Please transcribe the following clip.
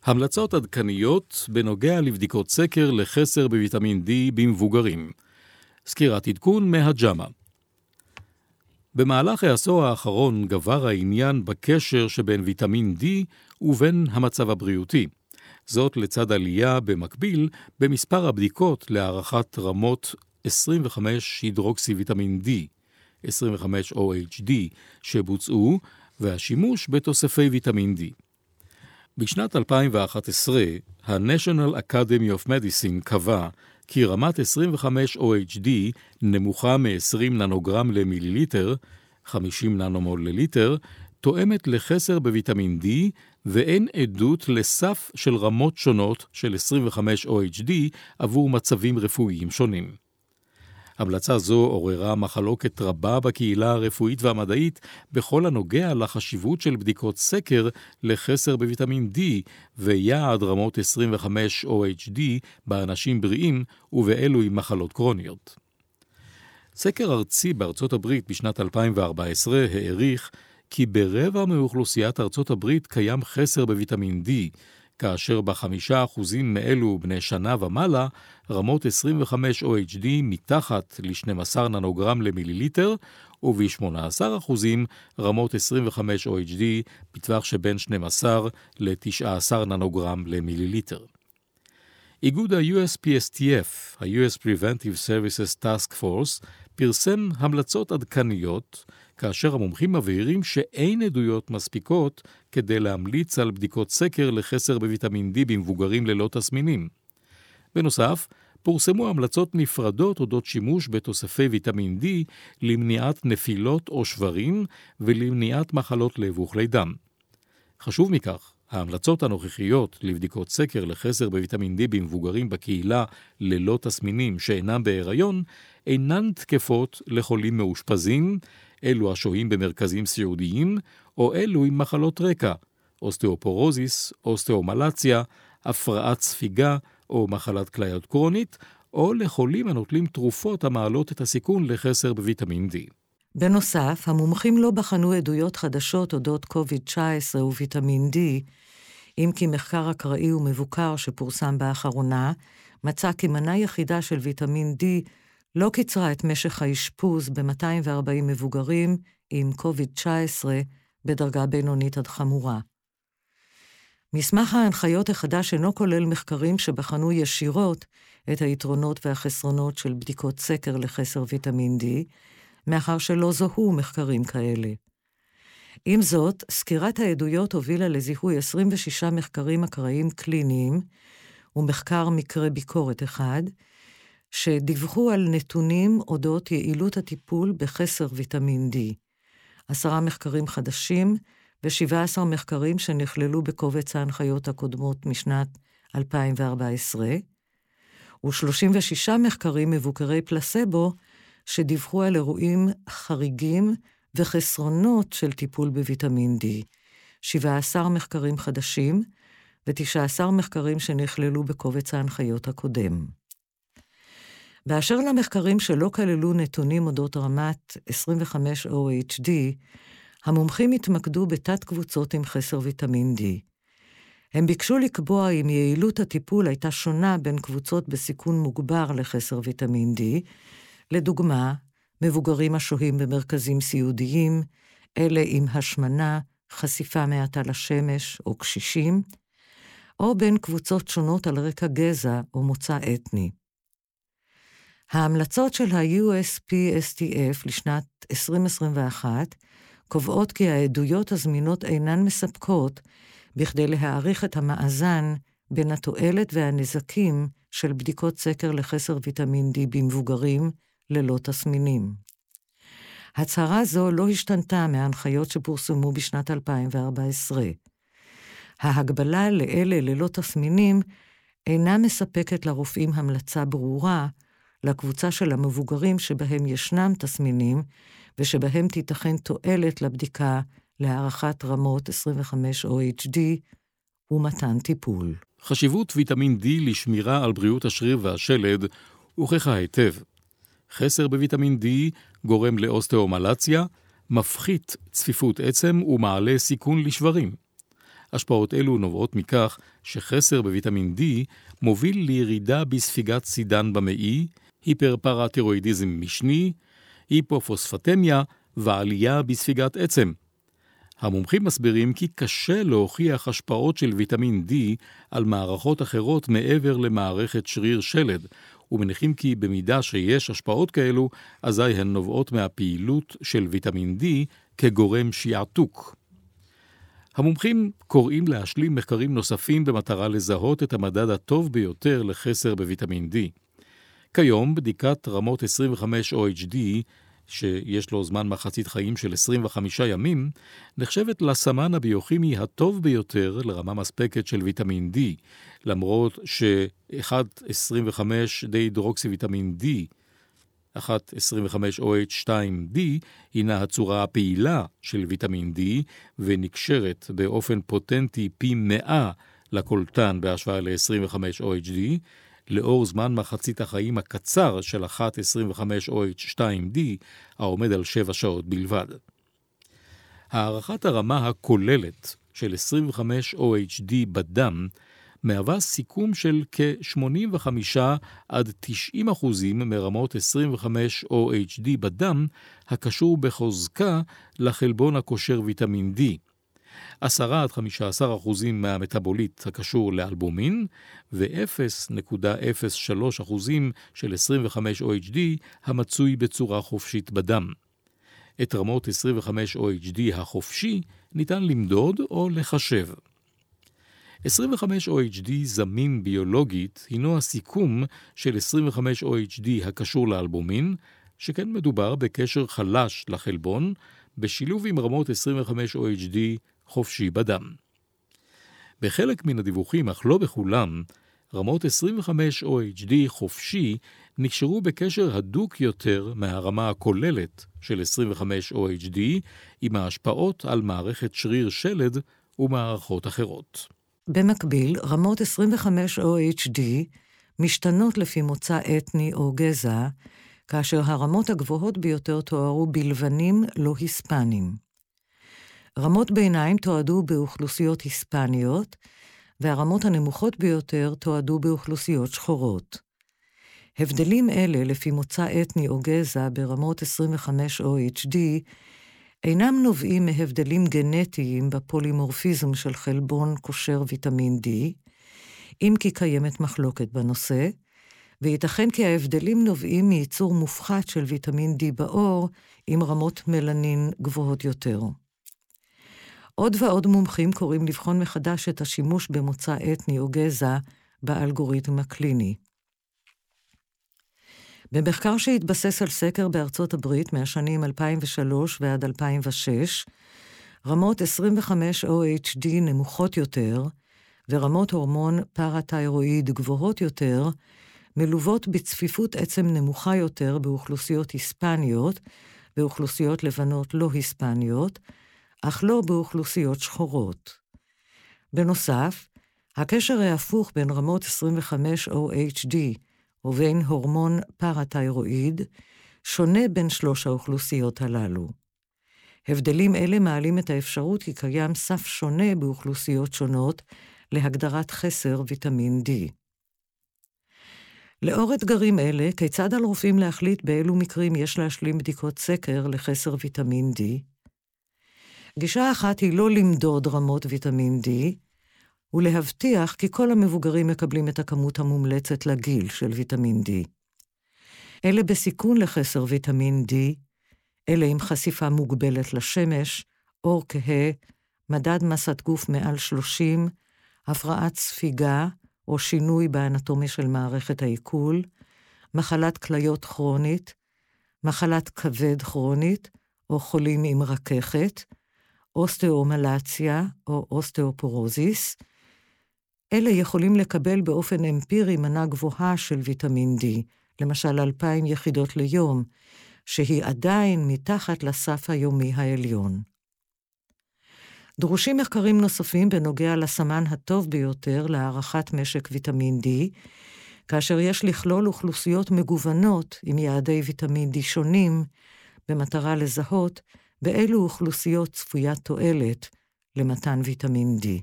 המלצות עדכניות בנוגע לבדיקות סקר לחסר בוויטמין D במבוגרים. סקירת עדכון מהג'אמה. במהלך העשור האחרון גבר העניין בקשר שבין ויטמין D ובין המצב הבריאותי. זאת לצד עלייה במקביל במספר הבדיקות להערכת רמות 25 הידרוקסי ויטמין D, 25 OHD, שבוצעו, והשימוש בתוספי ויטמין D. בשנת 2011, ה-National Academy of Medicine קבע כי רמת 25 OHD נמוכה מ-20 ננוגרם למיליליטר, 50 ננומול לליטר, תואמת לחסר בוויטמין D, ואין עדות לסף של רמות שונות של 25 OHD עבור מצבים רפואיים שונים. המלצה זו עוררה מחלוקת רבה בקהילה הרפואית והמדעית בכל הנוגע לחשיבות של בדיקות סקר לחסר בוויטמין D ויעד רמות 25 OHD באנשים בריאים ובאלו עם מחלות קרוניות. סקר ארצי בארצות הברית בשנת 2014 העריך כי ברבע מאוכלוסיית ארצות הברית קיים חסר בוויטמין D, כאשר ב5% מאלו בני שנה ומעלה, רמות 25 OHD מתחת ל-12 ננוגרם למיליליטר, וב-18% רמות 25 OHD בטווח שבין 12 ל-19 ננוגרם למיליליטר. איגוד ה-USPSTF, ה-US Preventive Services Task Force, פרסם המלצות עדכניות, כאשר המומחים מבהירים שאין עדויות מספיקות כדי להמליץ על בדיקות סקר לחסר בוויטמין D במבוגרים ללא תסמינים. בנוסף, פורסמו המלצות נפרדות אודות שימוש בתוספי ויטמין D למניעת נפילות או שברים ולמניעת מחלות לב וכלי דם. חשוב מכך, ההמלצות הנוכחיות לבדיקות סקר לחסר בוויטמין D במבוגרים בקהילה ללא תסמינים שאינם בהיריון, אינן תקפות לחולים מאושפזים, אלו השוהים במרכזים סיעודיים, או אלו עם מחלות רקע, אוסטאופורוזיס, אוסטאומלציה, הפרעת ספיגה או מחלת כליות קרונית, או לחולים הנוטלים תרופות המעלות את הסיכון לחסר בוויטמין D. בנוסף, המומחים לא בחנו עדויות חדשות אודות COVID-19 וויטמין D, אם כי מחקר אקראי ומבוקר שפורסם באחרונה, מצא כי מנה יחידה של ויטמין D לא קיצרה את משך האשפוז ב-240 מבוגרים עם COVID-19 בדרגה בינונית עד חמורה. מסמך ההנחיות החדש אינו כולל מחקרים שבחנו ישירות את היתרונות והחסרונות של בדיקות סקר לחסר ויטמין D, מאחר שלא זוהו מחקרים כאלה. עם זאת, סקירת העדויות הובילה לזיהוי 26 מחקרים אקראיים קליניים ומחקר מקרה ביקורת אחד, שדיווחו על נתונים אודות יעילות הטיפול בחסר ויטמין D. 10 מחקרים חדשים ו17 מחקרים שנכללו בקובץ ההנחיות הקודמות משנת 2014, ו36 מחקרים מבוקרי פלסבו שדיווחו על אירועים חריגים וחסרונות של טיפול בוויטמין D. 17 מחקרים חדשים ו19 מחקרים שנכללו בקובץ ההנחיות הקודם. באשר למחקרים שלא כללו נתונים אודות רמת 25 OHD, המומחים התמקדו בתת קבוצות עם חסר ויטמין D. הם ביקשו לקבוע אם יעילות הטיפול הייתה שונה בין קבוצות בסיכון מוגבר לחסר ויטמין D, לדוגמה, מבוגרים השוהים במרכזים סיעודיים, אלה עם השמנה, חשיפה מעטה לשמש או קשישים, או בין קבוצות שונות על רקע גזע או מוצא אתני. ההמלצות של ה-USPSTF לשנת 2021 קובעות כי העדויות הזמינות אינן מספקות בכדי להעריך את המאזן בין התועלת והנזקים של בדיקות סקר לחסר ויטמין D במבוגרים ללא תסמינים. הצהרה זו לא השתנתה מההנחיות שפורסמו בשנת 2014. ההגבלה לאלה ללא תסמינים אינה מספקת לרופאים המלצה ברורה לקבוצה של המבוגרים שבהם ישנם תסמינים, ושבהם תיתכן תועלת לבדיקה להערכת רמות 25 OHD ומתן טיפול. חשיבות ויטמין D לשמירה על בריאות השריר והשלד הוכחה היטב. חסר בוויטמין D גורם לאוסטאומלציה, מפחית צפיפות עצם ומעלה סיכון לשברים. השפעות אלו נובעות מכך שחסר בוויטמין D מוביל לירידה בספיגת סידן במעי, היפרפרתירואידיזם משני, היפופוספטמיה ועלייה בספיגת עצם. המומחים מסבירים כי קשה להוכיח השפעות של ויטמין D על מערכות אחרות מעבר למערכת שריר שלד, ומניחים כי במידה שיש השפעות כאלו, אזי הן נובעות מהפעילות של ויטמין D כגורם שיעתוק. המומחים קוראים להשלים מחקרים נוספים במטרה לזהות את המדד הטוב ביותר לחסר בוויטמין D. כיום בדיקת רמות 25-OHD, שיש לו זמן מחצית חיים של 25 ימים, נחשבת לסמן הביוכימי הטוב ביותר לרמה מספקת של ויטמין D, למרות ש-1.25 דיהידרוקסי ויטמין D, 1.25OH2D, הינה הצורה הפעילה של ויטמין D, ונקשרת באופן פוטנטי פי 100 לקולטן בהשוואה ל-25OHD, לאור זמן מחצית החיים הקצר של 1.25OH2D, העומד על 7 שעות בלבד. הערכת הרמה הכוללת של 25OHD בדם מהווה סיכום של כ-85-90% מרמות 25OHD בדם הקשור בחוזקה לחלבון הקושר ויטמין D. 10-15% מהמטאבוליט הקשור לאלבומין, ו-0.03% של 25OHD המצוי בצורה חופשית בדם. את רמות 25OHD החופשי ניתן למדוד או לחשב. 25OHD זמין ביולוגית הינו הסיכום של 25OHD הקשור לאלבומין, שכן מדובר בקשר חלש לחלבון, בשילוב עם רמות 25OHD חופשי בדם. בחלק מן הדיווחים, אך לא בכולם, רמות 25OHD חופשי נקשרו בקשר הדוק יותר מהרמה הכוללת של 25OHD עם ההשפעות על מערכת שריר שלד ומערכות אחרות. במקביל, רמות 25OHD משתנות לפי מוצא אתני או גזע, כאשר הרמות הגבוהות ביותר תוארו בלבנים לא היספנים. רמות ביניים תועדו באוכלוסיות היספניות, והרמות הנמוכות ביותר תועדו באוכלוסיות שחורות. הבדלים אלה לפי מוצא אתני או גזע ברמות 25OHD אינם נובעים מהבדלים גנטיים בפולימורפיזם של חלבון קושר ויטמין D, אם כי קיימת מחלוקת בנושא, וייתכן כי ההבדלים נובעים מייצור מופחת של ויטמין D בעור עם רמות מלנין גבוהות יותר. עוד ועוד מומחים קוראים לבחון מחדש את השימוש במוצא אתני או גזע באלגוריתם הקליני. במחקר שהתבסס על סקר בארצות הברית מהשנים 2003 ועד 2006, רמות 25OHD נמוכות יותר ורמות הורמון פרתיירואיד גבוהות יותר מלוות בצפיפות עצם נמוכה יותר באוכלוסיות היספניות, באוכלוסיות לבנות לא היספניות, אך לא באוכלוסיות שחורות. בנוסף, הקשר ההפוך בין רמות 25OHD ובין הורמון פרתיירואיד שונה בין שלוש האוכלוסיות הללו. הבדלים אלה מעלים את האפשרות כי קיים סף שונה באוכלוסיות שונות להגדרת חסר ויטמין D. לאור אתגרים אלה, כיצד על רופאים להחליט באילו מקרים יש להשלים בדיקות סקר לחסר ויטמין D? גישה אחת היא לא למדוד רמות ויטמין D, ולהבטיח כי כל המבוגרים מקבלים את הכמות המומלצת לגיל של ויטמין D. אלה בסיכון לחסר ויטמין D, אלה עם חשיפה מוגבלת לשמש, אור כהה, מדד מסת גוף מעל 30, הפרעת ספיגה או שינוי באנטומיה של מערכת העיכול, מחלת כליות כרונית, מחלת כבד כרונית או חולים עם רככת, אוסטאומלציה או אוסטאופורוזיס. אלה יכולים לקבל באופן אמפירי מנה גבוהה של ויטמין D, למשל 2,000 יחידות ליום, שהיא עדיין מתחת לסף היומי העליון. דרושים מחקרים נוספים בנוגע לסמן הטוב ביותר להערכת משק ויטמין D, כאשר יש לכלול אוכלוסיות מגוונות עם יעדי ויטמין D שונים, במטרה לזהות באילו אוכלוסיות צפויה תועלת למתן ויטמין D.